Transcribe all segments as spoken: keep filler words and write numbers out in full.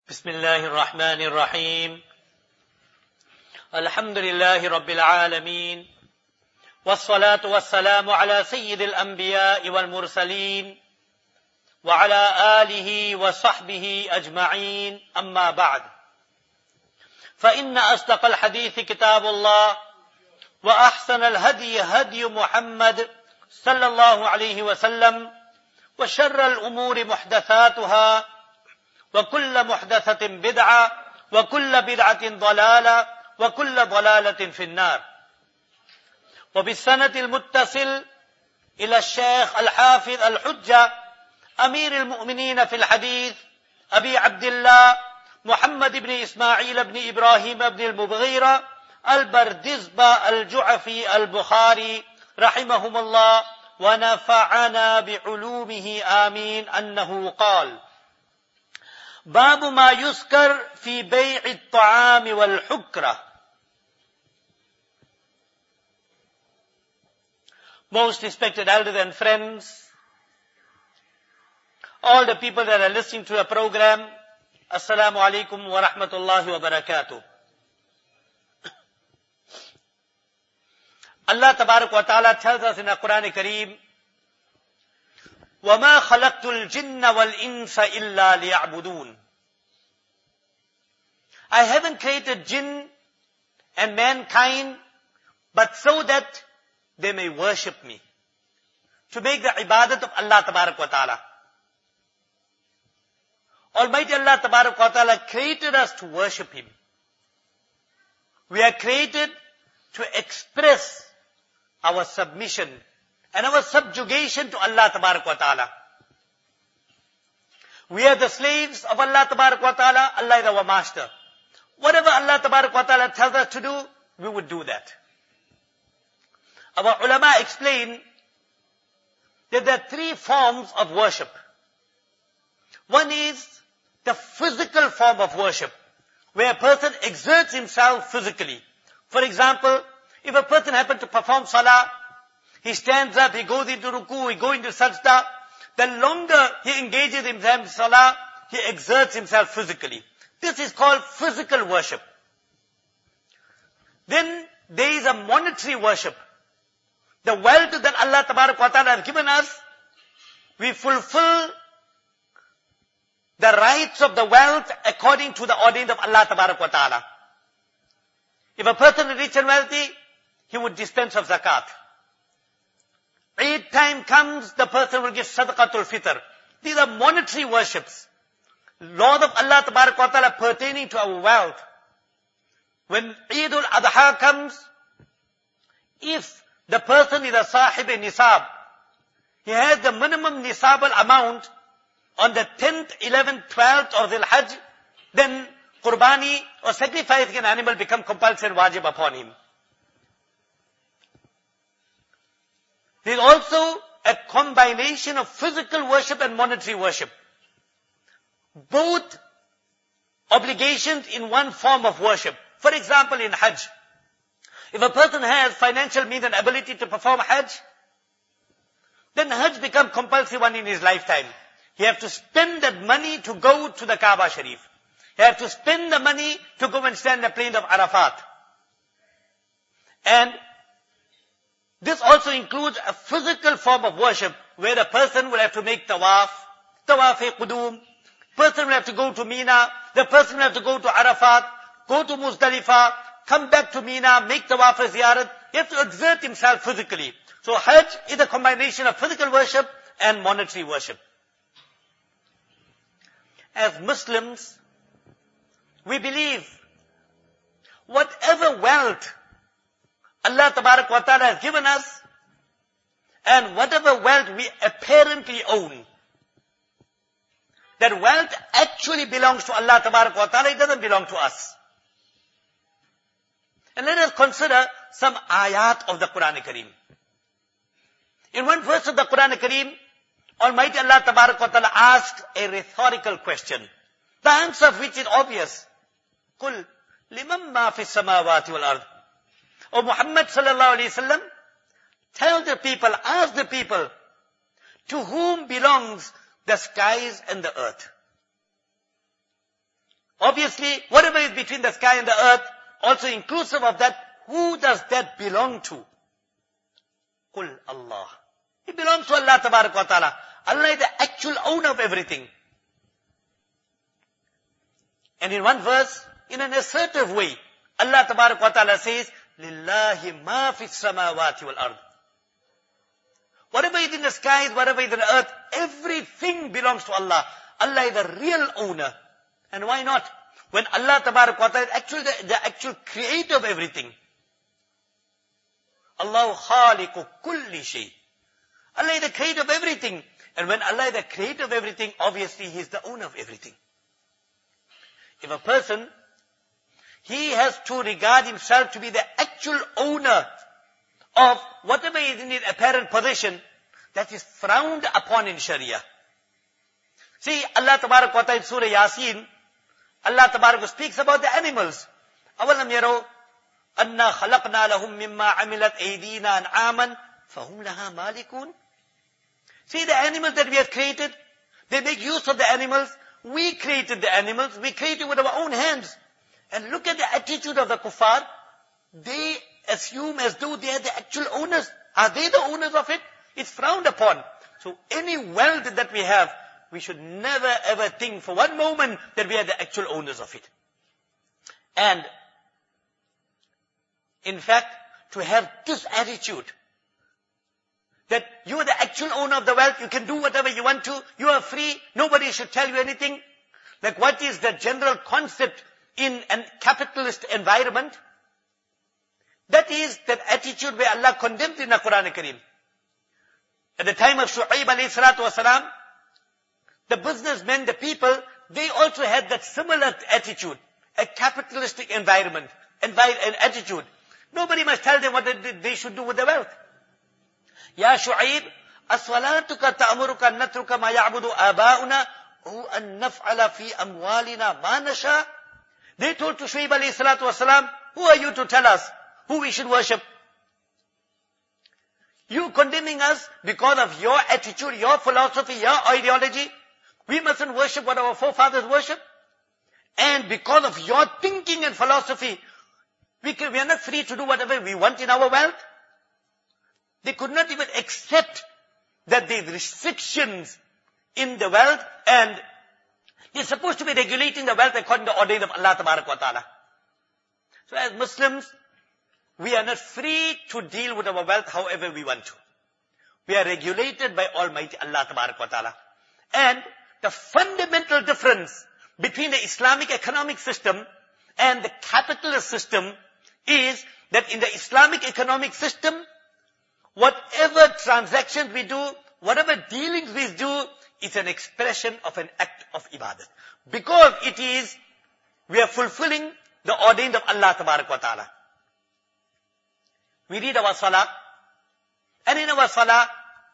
بسم الله الرحمن الرحيم الحمد لله رب العالمين والصلاة والسلام على سيد الأنبياء والمرسلين وعلى آله وصحبه أجمعين أما بعد فإن أصدق الحديث كتاب الله وأحسن الهدي هدي محمد صلى الله عليه وسلم وشر الأمور محدثاتها وكل محدثة بدعة وكل بدعة ضلالة وكل ضلالة في النار. وبالسند المتصل إلى الشيخ الحافظ الحجة أمير المؤمنين في الحديث أبي عبد الله محمد بن إسماعيل بن إبراهيم بن المغيرة البردزبة الجعفي البخاري رحمهم الله ونفعنا بعلومه آمين أنه قال: باب ما يذكر في بيع الطعام والحكرة. Most respected elders and friends, all the people that are listening to the program, Assalamu alaikum wa rahmatullahi wa barakatuh. Allah Tabarak wa Ta'ala tells us in the Quran Kareem, وَمَا خَلَقْتُ الْجِنَّ وَالْإِنسَ إِلَّا لِيَعْبُدُونَ. I haven't created jinn and mankind but so that they may worship me, to make the ibadat of Allah Tabarak wa Ta'ala. Almighty Allah Tabarak wa Ta'ala created us to worship Him. We are created to express our submission and our subjugation to Allah Tabarak wa Ta'ala. We are the slaves of Allah Tabarak wa Ta'ala. Allah is our master. Whatever Allah Tabarak wa Ta'ala tells us to do, we would do that. Our ulama explain that there are three forms of worship. One is the physical form of worship, where a person exerts himself physically. For example, if a person happens to perform salah, he stands up, he goes into ruku, he goes into sajda. The longer he engages himself in salah, he exerts himself physically. This is called physical worship. Then there is a monetary worship. The wealth that Allah Tabarak wa Ta'ala has given us, we fulfill the rights of the wealth according to the ordained of Allah Tabarak wa Ta'ala. If a person is rich and wealthy, he would dispense of zakat. Eid time comes, the person will give sadaqatul fitr. These are monetary worships. Laws of Allah Tabarak wa Ta'ala pertaining to our wealth. When Eid al-Adha comes, if the person is a sahib nisab, he has the minimum nisabal amount on the tenth, eleventh, twelfth of the Hajj, then qurbani or sacrificing an animal become compulsory and wajib upon him. There is also a combination of physical worship and monetary worship. Both obligations in one form of worship. For example, in Hajj, if a person has financial means and ability to perform Hajj, then Hajj becomes compulsory one in his lifetime. He has to spend that money to go to the Kaaba Sharif. He has to spend the money to go and stand in the plain of Arafat. And this also includes a physical form of worship where a person will have to make tawaf, tawaf-e-qudum. Person will have to go to Mina. The person will have to go to Arafat, go to Muzdalifah, come back to Mina, make tawaf and ziyarat. He has to exert himself physically. So Hajj is a combination of physical worship and monetary worship. As Muslims, we believe whatever wealth Allah Tabarak wa Ta'ala has given us, and whatever wealth we apparently own, that wealth actually belongs to Allah Tabarak wa Ta'ala, it doesn't belong to us. And let us consider some ayat of the Quran Kareem. In one verse of the Quran Kareem, Almighty Allah Tabarak wa Ta'ala asked a rhetorical question, the answer of which is obvious. قُلْ لِمَنْ مَا فِي السَّمَاوَاتِ وَالْأَرْضِ. O Muhammad sallallahu alayhi wa sallam, tell the people, ask the people, to whom belongs the skies and the earth? obviously, whatever is between the sky and the earth, also inclusive of that, who does that belong to? Qul Allah. It belongs to Allah Tabarak wa Ta'ala. Allah is the actual owner of everything. And in one verse, in an assertive way, Allah Tabarak wa Ta'ala says, Lillahi ma fi samawati wal ard. Whatever is in the skies, whatever is in the earth, everything belongs to Allah. Allah is the real owner. And why not? When Allah Tabarak wa Ta'ala is actually the, the actual creator of everything. Allahu khaliqu kulli shay. Allah is the creator of everything. And when Allah is the creator of everything, obviously He is the owner of everything. If a person, he has to regard himself to be the actual owner of whatever is in his apparent possession, that is frowned upon in Sharia. See, Allah Tabarak wa Ta'ala in Surah Yasin, Allah Tabarak speaks about the animals. أَوَلَمْ يَرَوْا أَنَّا خَلَقْنَا لَهُم مِّمَّا عَمِلَتْ أَيْدِينَا أَنْعَامًا فَهُمْ لَهَا مَالِكُونَ. See the animals that we have created, they make use of the animals. We created the animals, we created with our own hands. And look at the attitude of the kuffar. They assume as though they are the actual owners. Are they the owners of it? It's frowned upon. So any wealth that we have, we should never ever think for one moment that we are the actual owners of it. And in fact, to have this attitude, that you are the actual owner of the wealth, you can do whatever you want to, you are free, nobody should tell you anything. Like what is the general concept in a capitalist environment? That is that attitude where Allah condemned in the Quran Kareem. At the time of Shu'aib alayhi salatu wasalam, the businessmen, the people, they also had that similar attitude, a capitalistic environment, envi- an attitude. Nobody must tell them what they, they should do with the wealth. Ya Shu'aib, aswalatuka ta'amuruka natruka ma ya'budu aba'una o an naf'ala fi amwalina ma nasha. They told to Shu'aib alayhi salatu wasalam, who are you to tell us who we should worship? You condemning us because of your attitude, your philosophy, your ideology. We mustn't worship what our forefathers worship. And because of your thinking and philosophy, we, can, we are not free to do whatever we want in our wealth. They could not even accept that there are restrictions in the wealth, and they're supposed to be regulating the wealth according to the ordain of Allah Tabarak wa Ta'ala. So as Muslims, we are not free to deal with our wealth however we want to. We are regulated by Almighty Allah Tabarak wa Ta'ala. And the fundamental difference between the Islamic economic system and the capitalist system is that in the Islamic economic system, whatever transactions we do, whatever dealings we do, it's an expression of an act of ibadah. Because it is, we are fulfilling the ordained of Allah Tabarak wa Ta'ala. We read our salah, and in our salah,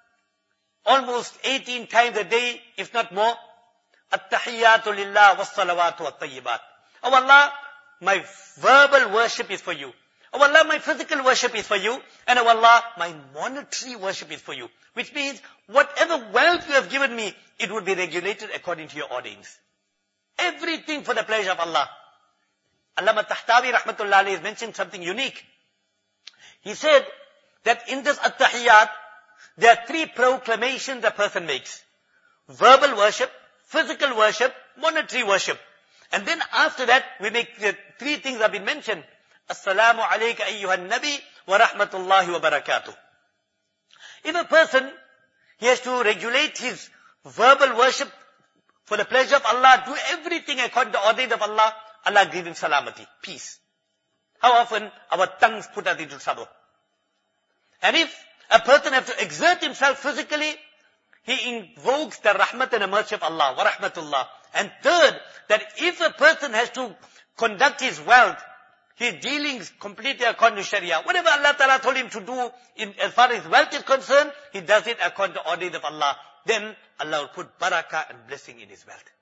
almost eighteen times a day, if not more, At-tahiyyatu lillah was-salawatu wat-tayyibat. Oh Allah, my verbal worship is for you. Oh Allah, my physical worship is for you. And oh Allah, my monetary worship is for you. Which means, whatever wealth you have given me, it would be regulated according to your ordains. Everything for the pleasure of Allah. Allama Tahtawi rahmatullah alayhi has mentioned something unique. He said that in this at-tahiyyat, there are three proclamations a person makes. Verbal worship, physical worship, monetary worship. And then after that, we make the three things have been mentioned. Assalamu alayka ayyuhan nabi wa rahmatullahi wa barakatuh. If a person, he has to regulate his verbal worship for the pleasure of Allah, do everything according to the ordain of Allah, Allah give him salamati, peace. How often our tongues put us into trouble. And if a person has to exert himself physically, he invokes the rahmat and the mercy of Allah, wa rahmatullah. And third, that if a person has to conduct his wealth, his dealings completely according to Sharia, whatever Allah Ta'ala told him to do, in, as far as wealth is concerned, he does it according to the ordain of Allah. Then Allah will put barakah and blessing in his wealth.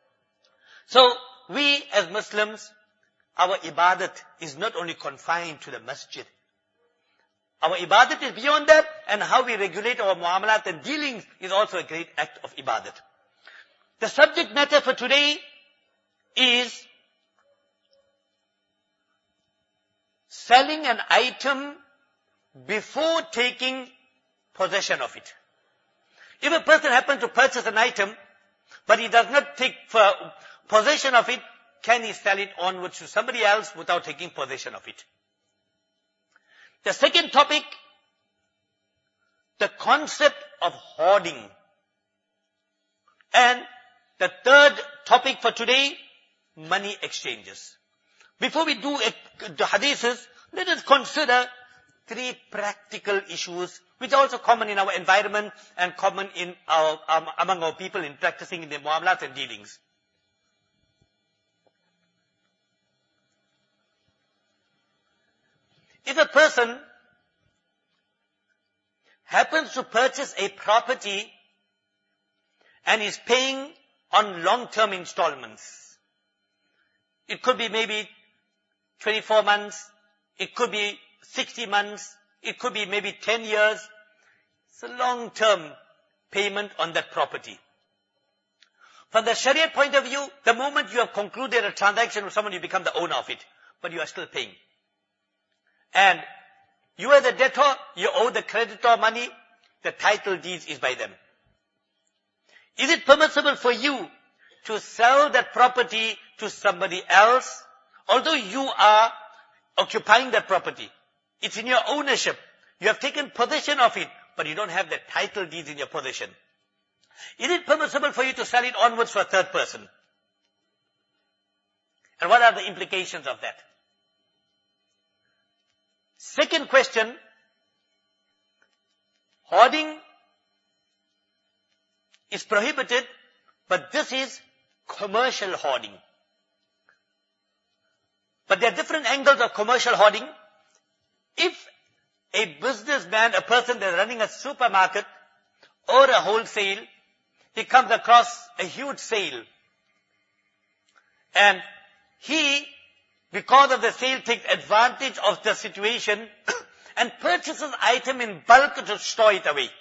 So, we as Muslims, our ibadat is not only confined to the masjid. Our ibadat is beyond that, and how we regulate our muamalat and dealings is also a great act of ibadat. The subject matter for today is selling an item before taking possession of it. If a person happens to purchase an item, but he does not take possession of it, can he sell it onwards to somebody else without taking possession of it? The second topic, the concept of hoarding. And the third topic for today, money exchanges. Before we do it, the hadiths, let us consider three practical issues which are also common in our environment and common in our, um, among our people in practicing in their muamalat and dealings. If a person happens to purchase a property and is paying on long-term installments, it could be maybe twenty-four months, it could be sixty months, it could be maybe ten years. It's a long-term payment on that property. From the Sharia point of view, the moment you have concluded a transaction with someone, you become the owner of it, but you are still paying. And you are the debtor, you owe the creditor money, the title deed is by them. Is it permissible for you to sell that property to somebody else, although you are occupying that property? It's in your ownership. You have taken possession of it, but you don't have the title deeds in your possession. Is it permissible for you to sell it onwards to a third person? And what are the implications of that? Second question, hoarding is prohibited, but this is commercial hoarding. But there are different angles of commercial hoarding. If a businessman, a person that's running a supermarket or a wholesale, he comes across a huge sale, and he, because of the sale, takes advantage of the situation and purchases item in bulk to store it away.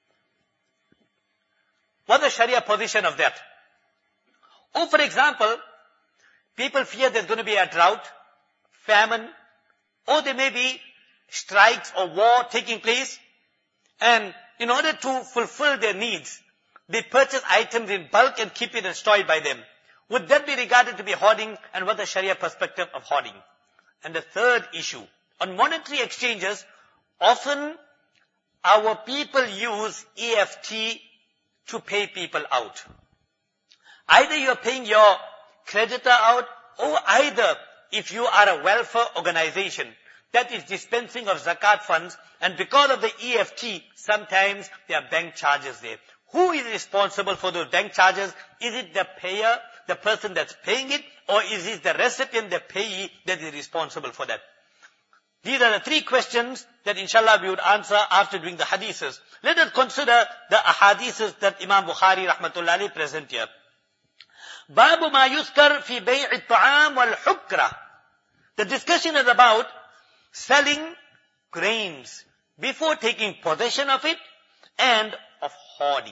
What's the Sharia position of that? Or for example, people fear there's going to be a drought, famine, or there may be strikes or war taking place, and in order to fulfill their needs, they purchase items in bulk and keep it and store it by them. Would that be regarded to be hoarding, and what's the Sharia perspective of hoarding? And the third issue, on monetary exchanges, often our people use E F T to pay people out. Either you're paying your creditor out, or either if you are a welfare organization that is dispensing of zakat funds, and because of the E F T, sometimes there are bank charges there. Who is responsible for those bank charges? Is it the payer, the person that's paying it, or is it the recipient, the payee, that is responsible for that? These are the three questions that inshallah we would answer after doing the hadiths. Let us consider the ahadiths that Imam Bukhari rahmatullahi alayhi present here. Babu ma yuskar fi bay'i ta'am wal hukra. The discussion is about selling grains before taking possession of it and of hoarding.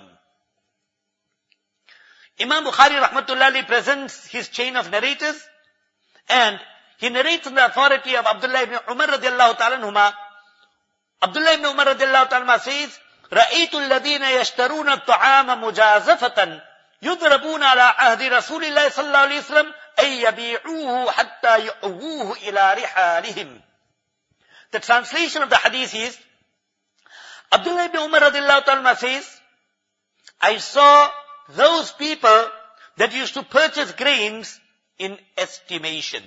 Imam Bukhari rahmatullahi alayhi presents his chain of narrators, and he narrates on the authority of Abdullah ibn Umar radiallahu ta'ala anhuma. Abdullah ibn Umar radiallahu ta'ala anhuma says, رَأَيْتُ الَّذِينَ يَشْتَرُونَ الطَّعَامَ مُجَازَفَةً يُضْرَبُونَ عَلَى عَهْدِ رَسُولِ اللَّهِ صَلَّى اللَّهُ عَلَيْهِ وسلم أَن يَبِيعُوهُ حَتَّى يُؤْوُوهُ إِلَى رِحَالِهِمْ. The translation of the hadith is, Abdullah ibn Umar radiallahu ta'ala anhuma says, I saw those people that used to purchase grains in estimation.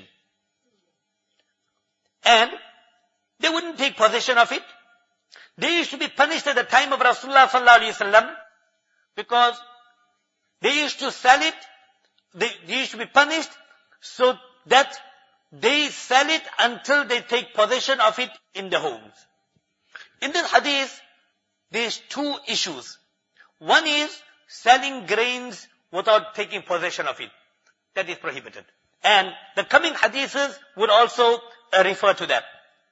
And they wouldn't take possession of it. They used to be punished at the time of Rasulullah sallallahu alaihi wasallam because they used to sell it, they, they used to be punished so that they sell it until they take possession of it in the homes. In this hadith, there's two issues. One is selling grains without taking possession of it. That is prohibited. And the coming hadiths would also uh, refer to that.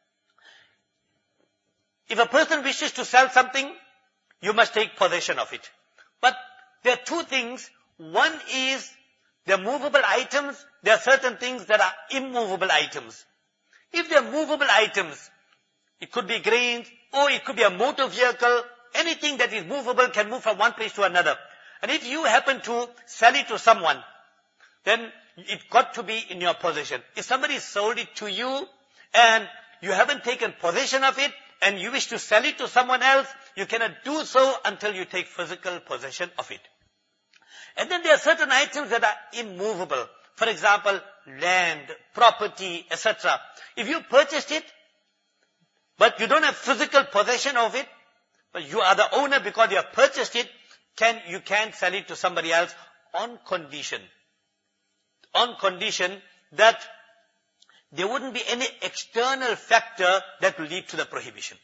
If a person wishes to sell something, you must take possession of it. But there are two things. One is the movable items. There are certain things that are immovable items. If they're movable items, it could be grains, or it could be a motor vehicle, anything that is movable can move from one place to another. And if you happen to sell it to someone, then it got to be in your possession. If somebody sold it to you, and you haven't taken possession of it, and you wish to sell it to someone else, you cannot do so until you take physical possession of it. And then there are certain items that are immovable. For example, land, property, et cetera. If you purchased it, but you don't have physical possession of it, but you are the owner because you have purchased it, can, you can sell it to somebody else on condition. On condition that there wouldn't be any external factor that will lead to the prohibition.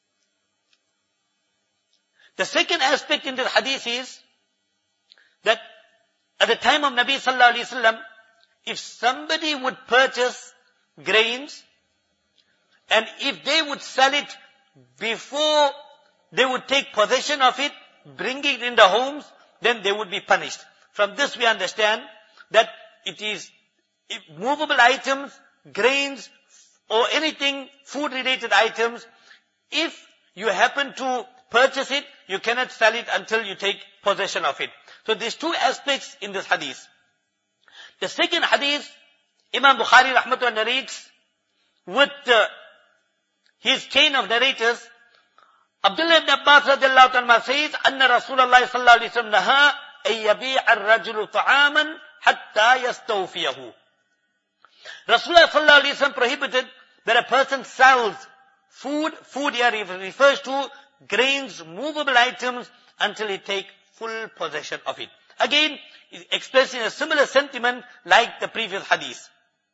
The second aspect in the hadith is that at the time of Nabi sallallahu alaihi wasallam, if somebody would purchase grains, and if they would sell it before they would take possession of it, bring it in the homes, then they would be punished. From this we understand that it is movable items, grains, or anything food-related items. If you happen to purchase it, you cannot sell it until you take possession of it. So there's two aspects in this hadith. The second hadith, Imam Bukhari rahmatullah narrates with uh, his chain of narrators. Abdullah ibn Abbas radiallahu anhu says, Anna Rasulullah sallallahu alayhi wa sallam naha ay yabi'a ar-rajulu ta'aman hatta yastawfiyahu. Rasulullah sallallahu alayhi wa sallam prohibited that a person sells food, food here refers to grains, movable items, until he take full possession of it. Again, expressing a similar sentiment like the previous hadith.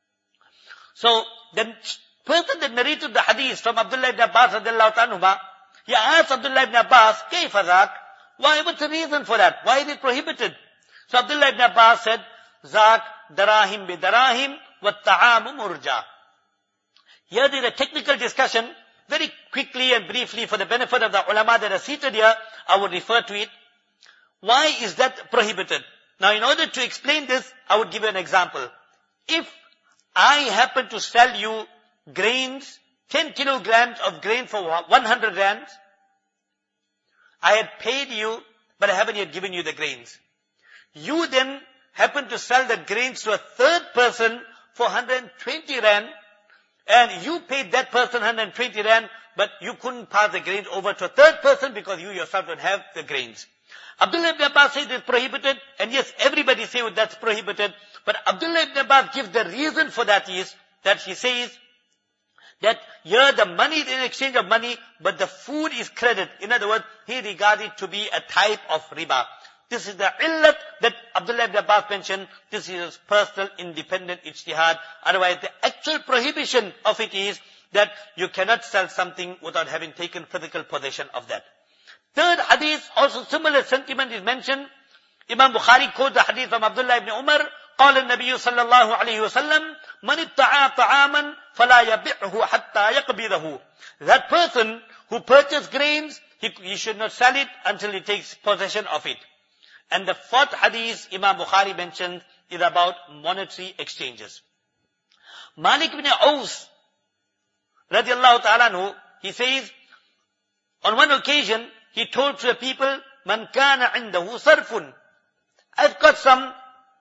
So, the person that narrated the hadith from Abdullah ibn Abbas radiallahu anhu, he asked Abdullah ibn Abbas, Kayfa dhak? Why, what's the reason for that? Why is it prohibited? So Abdullah ibn Abbas said, Zak darahim bi darahim wa ta'amu murja. Here there is a technical discussion. Very quickly and briefly, for the benefit of the ulama that are seated here, I would refer to it. Why is that prohibited? Now, in order to explain this, I would give you an example. If I happen to sell you grains, ten kilograms of grain for one hundred rands, I had paid you, but I haven't yet given you the grains. You then happen to sell the grains to a third person for one hundred twenty rand, and you paid that person one hundred twenty rand, but you couldn't pass the grains over to a third person because you yourself don't have the grains. Abdullah ibn Abbas says it's prohibited, and yes, everybody says that's prohibited, but Abdullah ibn Abbas gives the reason for that is that he says that here the money is in exchange of money, but the food is credit. In other words, he regards it to be a type of riba. This is the illat that Abdullah ibn Abbas mentioned. This is his personal independent ijtihad. Otherwise, the actual prohibition of it is that you cannot sell something without having taken physical possession of that. Third hadith, also similar sentiment is mentioned. Imam Bukhari quotes the hadith from Abdullah ibn Umar. قال النبي صلى الله عليه وسلم من ابتاع طعاما فلا يبيعه حتى يقبضه. That person who purchased grains, he, he should not sell it until he takes possession of it. And the fourth hadith Imam Bukhari mentioned is about monetary exchanges. Malik ibn Aus radiallahu ta'ala anhu, he says, on one occasion, he told to the people, Man kana indahu sarfun. I've got some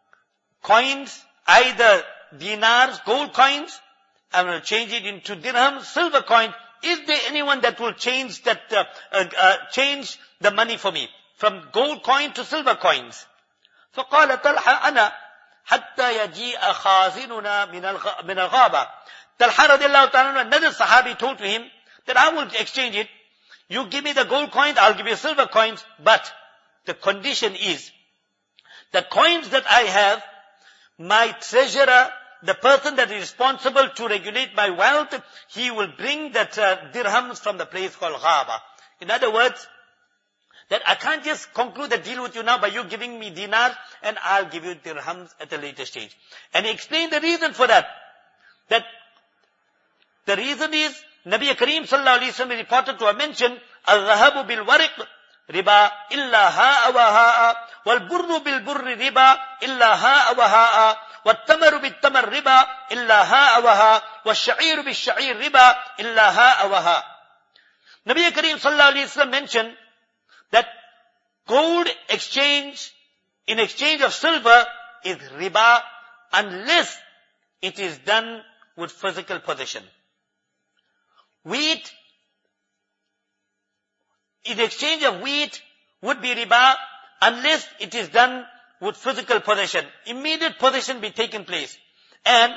coins, either dinars, gold coins, I'm going to change it into dirhams, silver coins. Is there anyone that will change that, uh, uh, uh, change the money for me? From gold coin to silver coins. فقال طلحة أنا حتى يجيء خازننا من الغابة. Talha radiallahu ta'ala, another Sahabi told to him that I will exchange it. You give me the gold coins, I'll give you silver coins, but the condition is the coins that I have, my treasurer, the person that is responsible to regulate my wealth, he will bring that uh, dirhams from the place called Ghaba. In other words, that I can't just conclude the deal with you now by you giving me dinars and I'll give you dirhams at a later stage. And he explained the reason for that. That the reason is, Nabi Kareem sallallahu alayhi wa sallam reported to have mentioned, Al-Zahabu bil-Wariq riba illa ha'a wa ha'a, wal-Burru bil-Burri riba illa ha'a wa ha'a, وَالتَّمَرُ بِالتَّمَرْ رِبَا إِلَّا هَا أَوَهَا وَالشَّعِيرُ بِالشَّعِيرِ رِبَا إِلَّا هَا أَوَهَا. Nabi Kareem sallallahu alayhi wa sallam mentioned that gold exchange in exchange of silver is riba unless it is done with physical possession. Wheat, in exchange of wheat would be riba unless it is done with physical possession. Immediate possession be taken place. And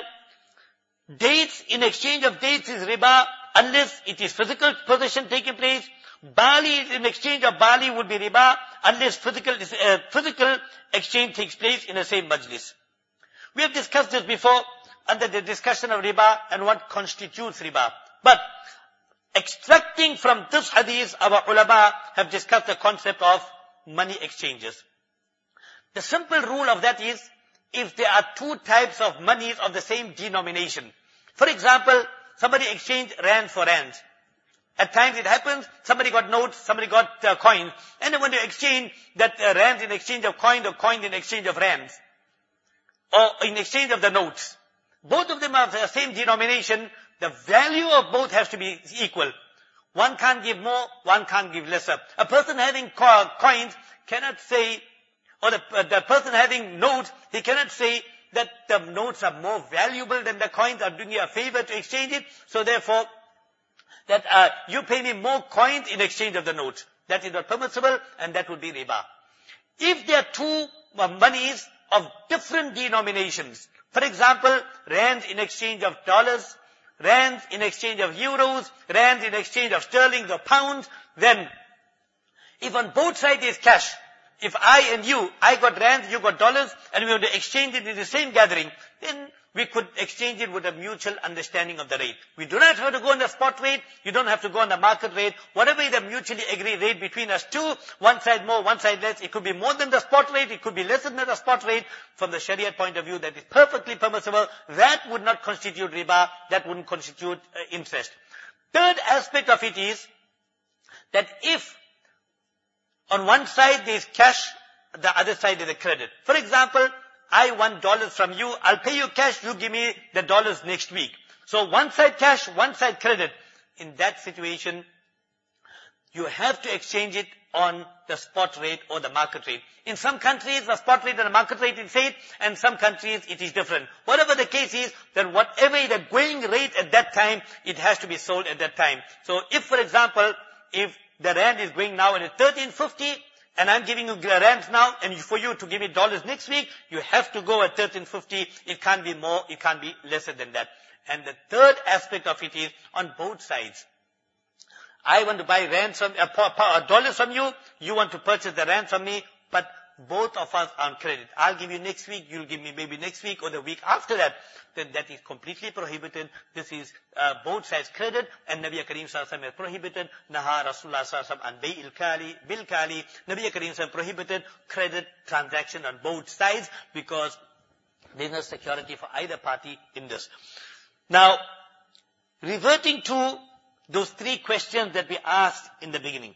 dates, in exchange of dates is riba unless it is physical possession taking place. Barley, in exchange of barley would be riba unless physical, uh, physical exchange takes place in the same majlis. We have discussed this before under the discussion of riba and what constitutes riba. But extracting from this hadith, our ulama have discussed the concept of money exchanges. The simple rule of that is, if there are two types of monies of the same denomination. For example, somebody exchanged rand for rand. At times it happens, somebody got notes, somebody got uh, coins, and then when you exchange that uh, rand in exchange of coin or coin in exchange of rands, or in exchange of the notes, both of them are the same denomination, the value of both has to be equal. One can't give more, one can't give lesser. A person having co coins cannot say, or the, uh, the person having notes, he cannot say that the notes are more valuable than the coins, are doing you a favor to exchange it, so therefore, that uh, you pay me more coins in exchange of the notes. That is not permissible, and that would be riba. If there are two uh, monies of different denominations, for example, rands in exchange of dollars, rands in exchange of euros, rands in exchange of sterling or pounds, then if on both sides is cash, if I and you, I got rands, you got dollars, and we want to exchange it in the same gathering, then we could exchange it with a mutual understanding of the rate. We do not have to go on the spot rate, you don't have to go on the market rate, whatever is the mutually agreed rate between us two, one side more, one side less, it could be more than the spot rate, it could be less than the spot rate. From the Sharia point of view, that is perfectly permissible. That would not constitute riba, that wouldn't constitute uh, interest. Third aspect of it is that if on one side there is cash, the other side is a credit. For example, I want dollars from you, I'll pay you cash, you give me the dollars next week. So one side cash, one side credit. In that situation, you have to exchange it on the spot rate or the market rate. In some countries, the spot rate and the market rate is said, and some countries it is different. Whatever the case is, then whatever is the going rate at that time, it has to be sold at that time. So if, for example, if the rand is going now at thirteen fifty, and I'm giving you rands now, and for you to give me dollars next week, you have to go at thirteen fifty. It can't be more, it can't be lesser than that. And the third aspect of it is on both sides. I want to buy rands from, uh, uh, dollars from you, you want to purchase the rands from me, but both of us are on credit. I'll give you next week, you'll give me maybe next week or the week after that. Then that is completely prohibited. This is uh, both sides credit, and Nabi Kareem sallallahu alaihi wasallam has prohibited. Naha Rasulullah sallallahu alaihi wasallam an bay'il kali, bil kali. Nabi Kareem sallallahu alaihi wasallam prohibited credit transaction on both sides because there is no security for either party in this. Now, reverting to those three questions that we asked in the beginning.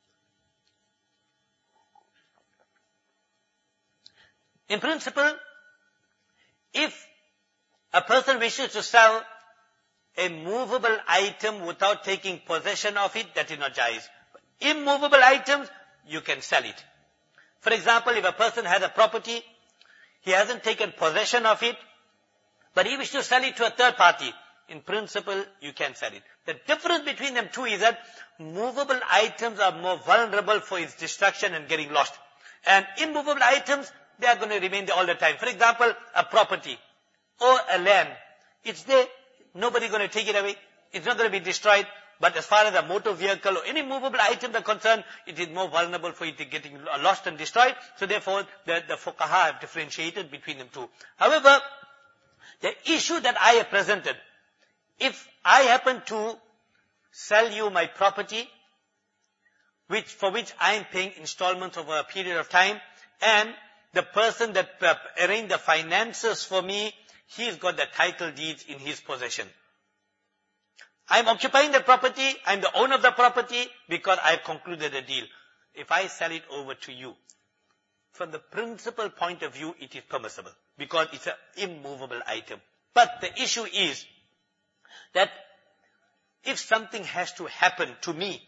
In principle, if a person wishes to sell a movable item without taking possession of it, that is not jaiz. Immovable items, you can sell it. For example, if a person has a property, he hasn't taken possession of it, but he wishes to sell it to a third party, in principle, you can sell it. The difference between them two is that movable items are more vulnerable for its destruction and getting lost. And immovable items, they are going to remain there all the time. For example, a property or a land. It's there. Nobody's going to take it away. It's not going to be destroyed. But as far as a motor vehicle or any movable item are concerned, it is more vulnerable for it to getting lost and destroyed. So therefore, the, the fuqaha have differentiated between them two. However, the issue that I have presented, if I happen to sell you my property, which, for which I am paying installments over a period of time, and the person that uh, arranged the finances for me, he's got the title deeds in his possession. I'm occupying the property, I'm the owner of the property because I've concluded a deal. If I sell it over to you, from the principal point of view, it is permissible. because it's an immovable item. But the issue is that if something has to happen to me,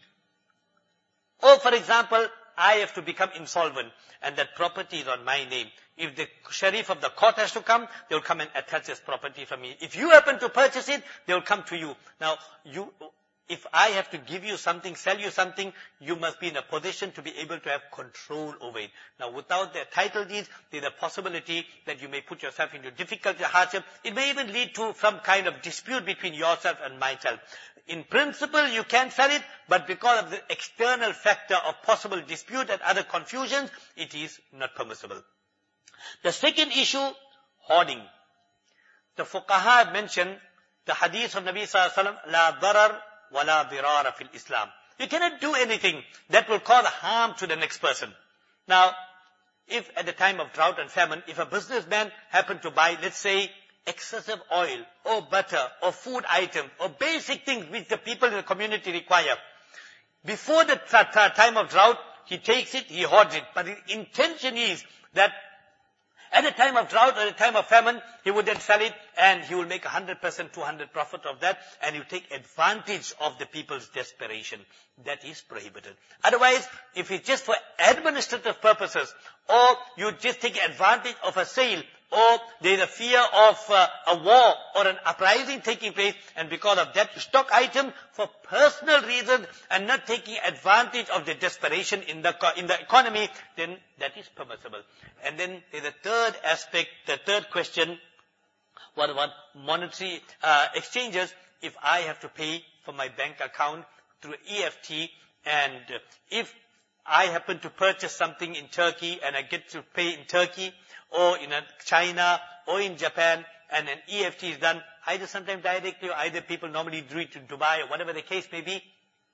or for example, I have to become insolvent and that property is on my name. If the Sharif of the court has to come, they will come and attach this property from me. If you happen to purchase it, they will come to you. Now, you, if I have to give you something, sell you something, you must be in a position to be able to have control over it. Now, without the title deeds, there's a possibility that you may put yourself into difficulty, hardship. It may even lead to some kind of dispute between yourself and myself. In principle, you can sell it, but because of the external factor of possible dispute and other confusions, it is not permissible. The second issue, hoarding. The fuqaha mentioned the hadith of Nabi sallallahu alaihi wasallam, la darar wa la dirara fil Islam. You cannot do anything that will cause harm to the next person. Now, if at the time of drought and famine, if a businessman happened to buy, let's say, excessive oil or butter or food items or basic things which the people in the community require, before the time of drought, he takes it, he hoards it. But the intention is that at the time of drought or at the time of famine, he would then sell it and he will make one hundred percent, two hundred profit of that, and he will take advantage of the people's desperation. That is prohibited. Otherwise, if it's just for administrative purposes, or you just take advantage of a sale, or there is a fear of uh, a war or an uprising taking place, and because of that stock item for personal reasons and not taking advantage of the desperation in the in the economy, then that is permissible. And then there is a third aspect, the third question, what about monetary uh, exchanges? If I have to pay for my bank account through E F T, and uh, if I happen to purchase something in Turkey and I get to pay in Turkey, or in China, or in Japan, and an E F T is done, either sometimes directly, or either people normally do it in Dubai, or whatever the case may be.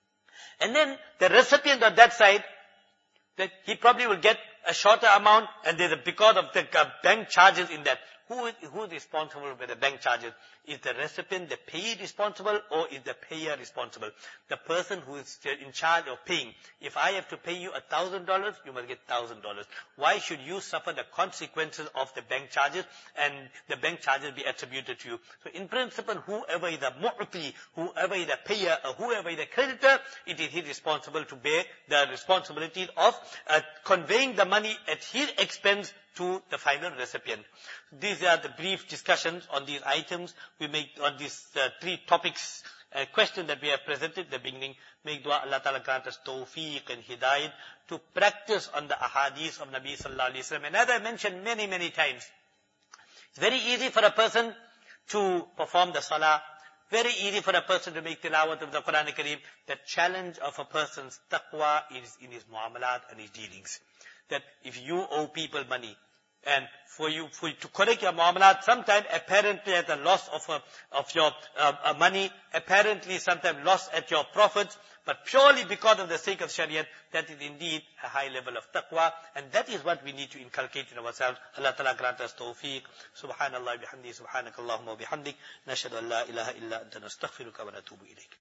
And then the recipient on that side, that he probably will get a shorter amount, and there's a, because of the uh, bank charges in that. Who is, who is responsible for the bank charges? Is the recipient, the payee responsible, or is the payer responsible? The person who is in charge of paying. If I have to pay you a thousand dollars, you must get thousand dollars. Why should you suffer the consequences of the bank charges and the bank charges be attributed to you? So in principle, whoever is the mu'ti, whoever is the payer, or whoever is the creditor, it is his responsible to bear the responsibilities of uh, conveying the money at his expense to the final recipient. These are the brief discussions on these items we make on these uh, three topics, uh, question that we have presented at the beginning. Make dua Allah Ta'ala grant us tawfiq and hidayat to practice on the ahadith of Nabi Sallallahu Alaihi Wasallam. And as I mentioned many, many times, it's very easy for a person to perform the salah, very easy for a person to make tilawat of the Quran Kareem. The challenge of a person's taqwa is in his muamalat and his dealings. That if you owe people money, and for you, for you to correct your muamalat, sometimes apparently at the loss of, a, of your uh, uh, money, apparently sometimes loss at your profits, but purely because of the sake of Shariat, that is indeed a high level of taqwa, and that is what we need to inculcate in ourselves. Allah Ta'ala grant us tawfiq. Subhanallah bihamdi, subhanakallahumma bihamdik, nashhadu an la ilaha illa anta nastaghfiruka wa natubu ilayk.